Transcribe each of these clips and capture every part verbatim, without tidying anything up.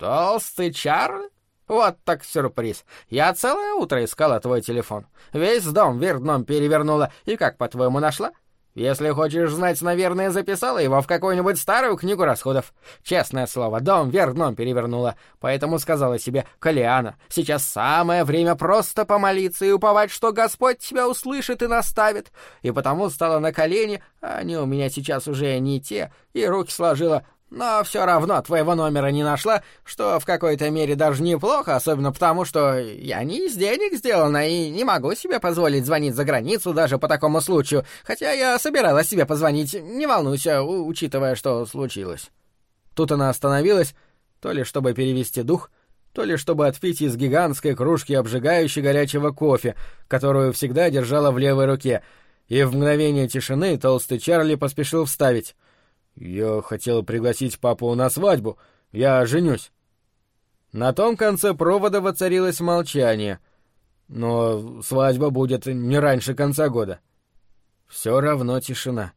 Толстый Чарли? Вот так сюрприз. Я целое утро искала твой телефон. Весь дом вверх дном перевернула. И как, по-твоему, нашла? Если хочешь знать, наверное, записала его в какую-нибудь старую книгу расходов. Честное слово, дом вверх дном перевернула. Поэтому сказала себе: Колиана, сейчас самое время просто помолиться и уповать, что Господь тебя услышит и наставит. И потому стала на колени, а они у меня сейчас уже не те, и руки сложила. Но все равно твоего номера не нашла, что в какой-то мере даже неплохо, особенно потому, что я не из денег сделана и не могу себе позволить звонить за границу даже по такому случаю, хотя я собиралась себе позвонить, не волнуйся, у- учитывая, что случилось». Тут она остановилась, то ли чтобы перевести дух, то ли чтобы отпить из гигантской кружки обжигающей горячего кофе, которую всегда держала в левой руке, и в мгновение тишины толстый Чарли поспешил вставить: «Я хотел пригласить папу на свадьбу. Я женюсь». На том конце провода воцарилось молчание. Но свадьба будет не раньше конца года. Все равно тишина.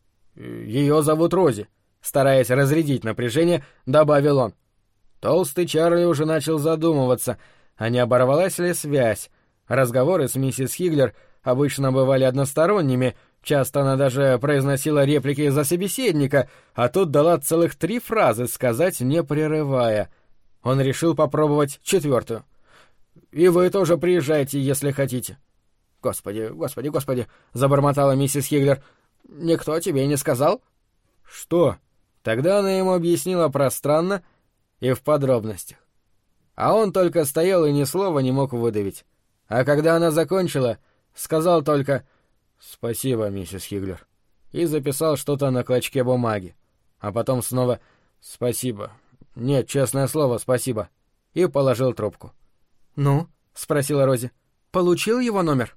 «Ее зовут Рози», — стараясь разрядить напряжение, добавил он. Толстый Чарли уже начал задумываться, а не оборвалась ли связь. Разговоры с миссис Хиглер обычно бывали односторонними. Часто она даже произносила реплики за собеседника, а тут дала целых три фразы сказать, не прерывая. Он решил попробовать четвертую. «И вы тоже приезжайте, если хотите». «Господи, господи, господи», — забормотала миссис Хиглер. «Никто тебе не сказал?» «Что?» Тогда она ему объяснила пространно и в подробностях. А он только стоял и ни слова не мог выдавить. А когда она закончила, сказал только: «Спасибо, миссис Хиглер», и записал что-то на клочке бумаги. А потом снова «Спасибо. Нет, честное слово, спасибо», и положил трубку. «Ну?» — спросила Рози. «Получил его номер?»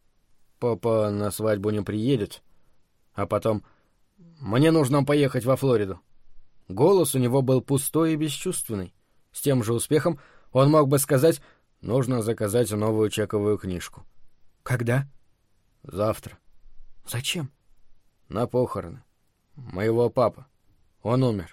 «Папа на свадьбу не приедет». А потом: «Мне нужно поехать во Флориду». Голос у него был пустой и бесчувственный. С тем же успехом он мог бы сказать: «Нужно заказать новую чековую книжку». «Когда?» «Завтра». «Зачем?» «На похороны. Моего папы. Он умер».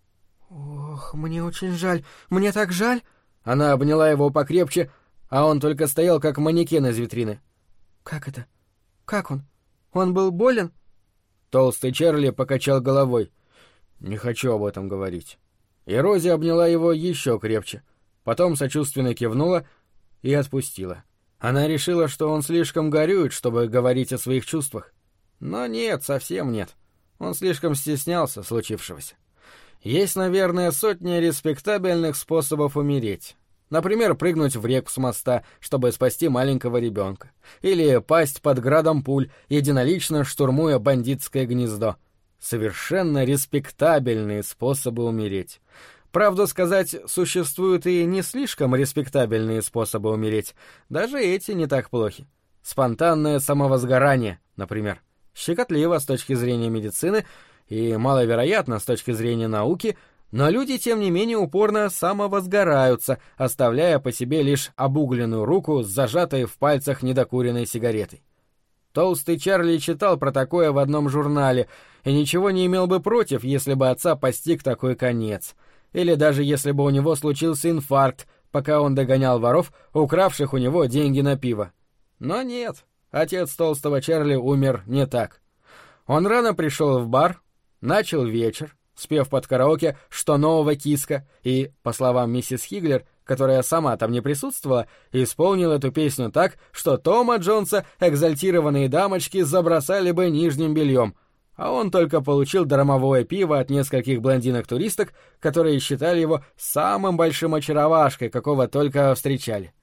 «Ох, мне очень жаль. Мне так жаль». Она обняла его покрепче, а он только стоял, как манекен из витрины. «Как это? Как он? Он был болен?» Толстый Чарли покачал головой. «Не хочу об этом говорить». И Рози обняла его еще крепче, потом сочувственно кивнула и отпустила. Она решила, что он слишком горюет, чтобы говорить о своих чувствах. Но нет, совсем нет. Он слишком стеснялся случившегося. Есть, наверное, сотни респектабельных способов умереть. Например, прыгнуть в реку с моста, чтобы спасти маленького ребенка. Или пасть под градом пуль, единолично штурмуя бандитское гнездо. Совершенно респектабельные способы умереть. Правду сказать, существуют и не слишком респектабельные способы умереть. Даже эти не так плохи. Спонтанное самовозгорание, например. Щекотливо с точки зрения медицины и маловероятно с точки зрения науки, но люди, тем не менее, упорно самовозгораются, оставляя по себе лишь обугленную руку с зажатой в пальцах недокуренной сигаретой. Толстый Чарли читал про такое в одном журнале и ничего не имел бы против, если бы отца постиг такой конец. Или даже если бы у него случился инфаркт, пока он догонял воров, укравших у него деньги на пиво. Но нет, отец толстого Чарли умер не так. Он рано пришел в бар, начал вечер, спев под караоке «Что нового, киска», и, по словам миссис Хиглер, которая сама там не присутствовала, исполнил эту песню так, что Тома Джонса экзальтированные дамочки забросали бы нижним бельем, а он только получил дармовое пиво от нескольких блондинок-туристок, которые считали его самым большим очаровашкой, какого только встречали.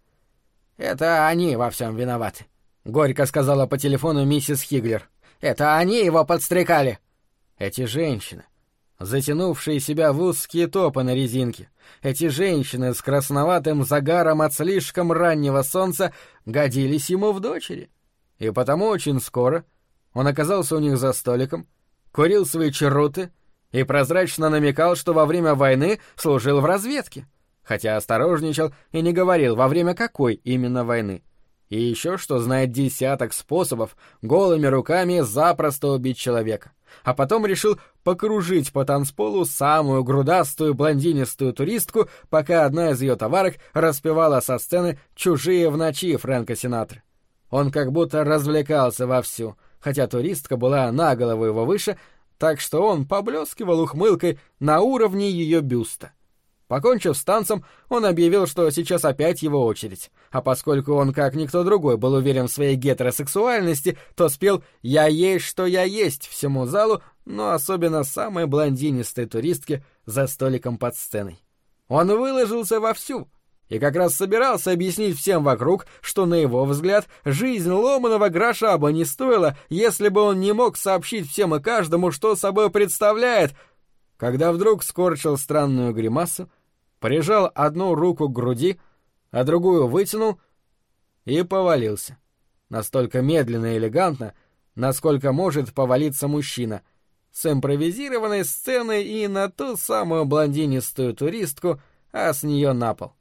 «Это они во всем виноваты», — горько сказала по телефону миссис Хиглер. «Это они его подстрекали». Эти женщины, затянувшие себя в узкие топы на резинке, эти женщины с красноватым загаром от слишком раннего солнца годились ему в дочери. И потому очень скоро он оказался у них за столиком, курил свои черуты и прозрачно намекал, что во время войны служил в разведке, хотя осторожничал и не говорил, во время какой именно войны. И еще что знает десяток способов голыми руками запросто убить человека. а потом решил покружить по танцполу самую грудастую блондинистую туристку, пока одна из ее товарок распевала со сцены «Чужие в ночи» Фрэнка Синатры. Он как будто развлекался вовсю, хотя туристка была на голову его выше, так что он поблескивал ухмылкой на уровне ее бюста. Покончив с танцем, он объявил, что сейчас опять его очередь, а поскольку он, как никто другой, был уверен в своей гетеросексуальности, то спел «Я есть, что я есть» всему залу, но особенно самой блондинистой туристке за столиком под сценой. Он выложился вовсю и как раз собирался объяснить всем вокруг, что, на его взгляд, жизнь ломаного гроша бы не стоила, если бы он не мог сообщить всем и каждому, что собой представляет, когда вдруг скорчил странную гримасу, прижал одну руку к груди, а другую вытянул и повалился. Настолько медленно и элегантно, насколько может повалиться мужчина, с импровизированной сценой и на ту самую блондинистую туристку, а с нее на пол.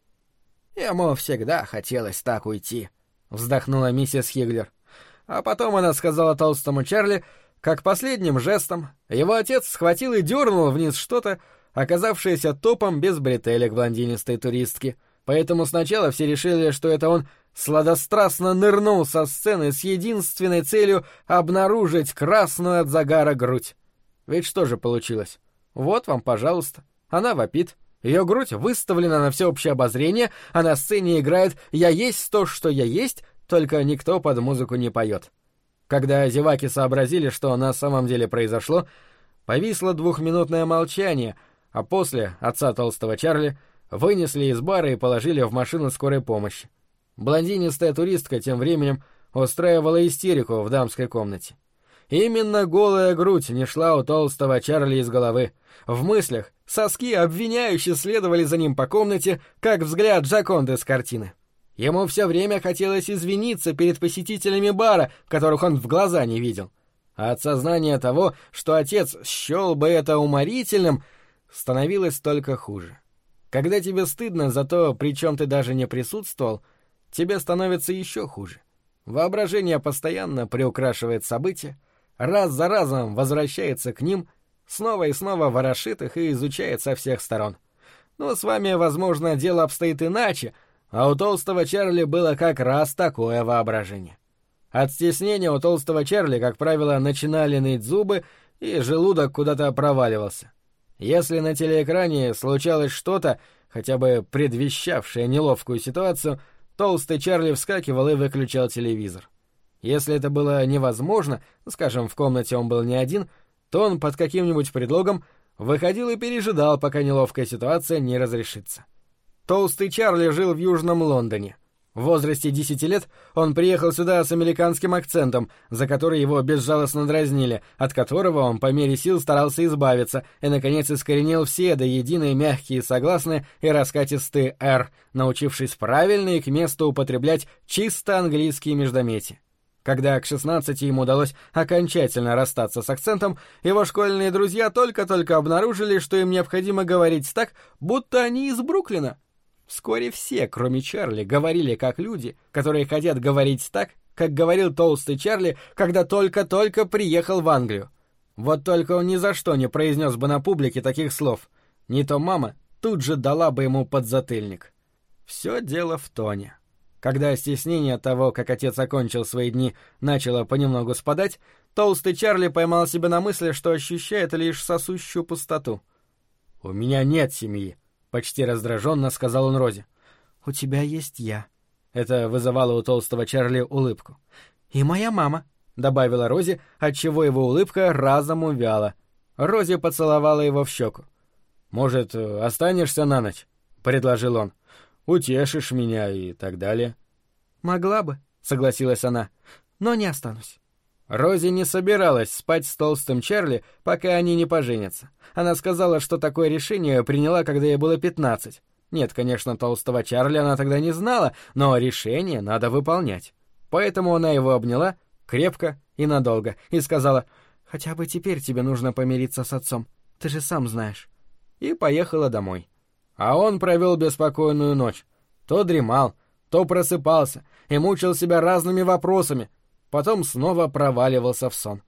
«Ему всегда хотелось так уйти», — вздохнула миссис Хиглер. А потом она сказала толстому Чарли, как последним жестом его отец схватил и дернул вниз что-то, оказавшееся топом без бретелек блондинистой туристки. Поэтому сначала все решили, что это он сладострастно нырнул со сцены с единственной целью обнаружить красную от загара грудь. Ведь что же получилось? Вот вам, пожалуйста. Она вопит, ее грудь выставлена на всеобщее обозрение, а на сцене играет «Я есть то, что я есть», только никто под музыку не поет. Когда зеваки сообразили, что на самом деле произошло, повисло двухминутное молчание, а после отца толстого Чарли вынесли из бара и положили в машину скорой помощи. Блондинистая туристка тем временем устраивала истерику в дамской комнате. Именно голая грудь не шла у толстого Чарли из головы. В мыслях соски обвиняюще следовали за ним по комнате, как взгляд Джоконды с картины. Ему все время хотелось извиниться перед посетителями бара, которых он в глаза не видел. А от сознания того, что отец счел бы это уморительным, становилось только хуже. Когда тебе стыдно за то, при чем ты даже не присутствовал, тебе становится еще хуже. Воображение постоянно приукрашивает события, раз за разом возвращается к ним, снова и снова ворошит их и изучает со всех сторон. Но с вами, возможно, дело обстоит иначе, а у толстого Чарли было как раз такое воображение. От стеснения у толстого Чарли, как правило, начинали ныть зубы, и желудок куда-то проваливался. Если на телеэкране случалось что-то, хотя бы предвещавшее неловкую ситуацию, толстый Чарли вскакивал и выключал телевизор. Если это было невозможно, скажем, в комнате он был не один, то он под каким-нибудь предлогом выходил и пережидал, пока неловкая ситуация не разрешится. Толстый Чарли жил в Южном Лондоне. В возрасте десяти лет он приехал сюда с американским акцентом, за который его безжалостно дразнили, от которого он по мере сил старался избавиться и, наконец, искоренил все до единой мягкие согласные и раскатистые «р», научившись правильно и к месту употреблять чисто английские междометия. Когда к шестнадцати ему удалось окончательно расстаться с акцентом, его школьные друзья только-только обнаружили, что им необходимо говорить так, будто они из Бруклина. Вскоре все, кроме Чарли, говорили как люди, которые хотят говорить так, как говорил толстый Чарли, когда только-только приехал в Англию. Вот только он ни за что не произнес бы на публике таких слов. Не то мама тут же дала бы ему подзатыльник. Все дело в тоне. Когда стеснение от того, как отец окончил свои дни, начало понемногу спадать, толстый Чарли поймал себя на мысли, что ощущает лишь сосущую пустоту. «У меня нет семьи», — почти раздраженно сказал он Розе. «У тебя есть я». Это вызывало у толстого Чарли улыбку. «И моя мама», — добавила Рози, отчего его улыбка разом увяла. Рози поцеловала его в щеку. «Может, останешься на ночь?» — предложил он. «Утешишь меня и так далее». «Могла бы», — согласилась она, — «но не останусь». Рози не собиралась спать с толстым Чарли, пока они не поженятся. Она сказала, что такое решение приняла, когда ей было пятнадцать. Нет, конечно, толстого Чарли она тогда не знала, но решение надо выполнять. Поэтому она его обняла крепко и надолго и сказала: «Хотя бы теперь тебе нужно помириться с отцом, ты же сам знаешь». И поехала домой. А он провел беспокойную ночь. То дремал, то просыпался и мучил себя разными вопросами, потом снова проваливался в сон.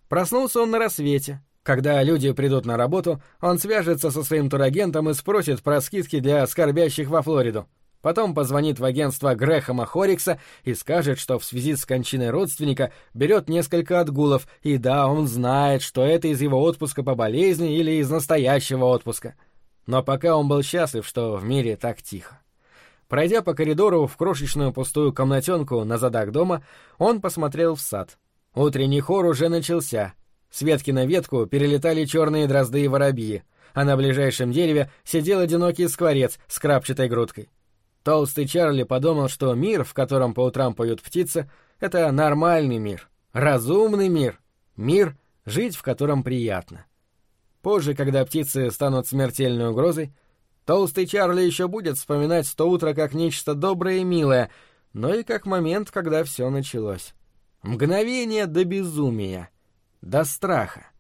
Проснулся он на рассвете. Когда люди придут на работу, он свяжется со своим турагентом и спросит про скидки для скорбящих во Флориду. Потом позвонит в агентство Грэхэма Хорикса и скажет, что в связи с кончиной родственника берет несколько отгулов, и да, он знает, что это из его отпуска по болезни или из настоящего отпуска. Но пока он был счастлив, что в мире так тихо. Пройдя по коридору в крошечную пустую комнатенку на задах дома, он посмотрел в сад. Утренний хор уже начался. С ветки на ветку перелетали черные дрозды и воробьи, а на ближайшем дереве сидел одинокий скворец с крапчатой грудкой. Толстый Чарли подумал, что мир, в котором по утрам поют птицы, — это нормальный мир, разумный мир, мир, жить в котором приятно. Позже, когда птицы станут смертельной угрозой, Толстый Чарли еще будет вспоминать то утро как нечто доброе и милое, но и как момент, когда все началось. Мгновение до безумия, до страха.